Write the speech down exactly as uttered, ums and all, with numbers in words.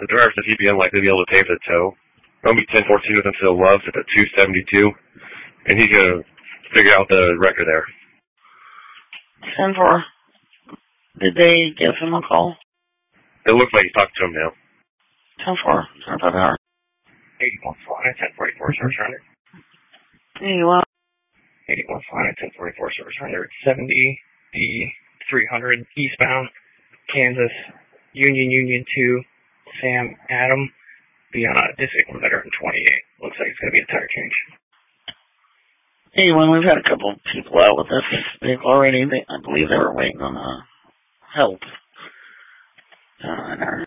The driver said he'd be unlikely to be able to pay for the tow. It'll be ten fourteen with him to the Loves at the two seventy-two, and he's going to figure out the record there. ten four. Did they give him a call? It looks like he's talking to him now. ten four. Sorry about that. eighty-one Florida, ten forty-four, service runner. eighty-one. eighty-one Florida, ten forty-four, service runner. seventy, D three hundred, eastbound, Kansas, Union, Union two, Sam, Adam, be on a district limiter in twenty-eight. Looks like it's going to be a tire change. eighty-one, we've had a couple of people out with this vehicle already. They, I believe they were waiting on uh, help. Uh, in our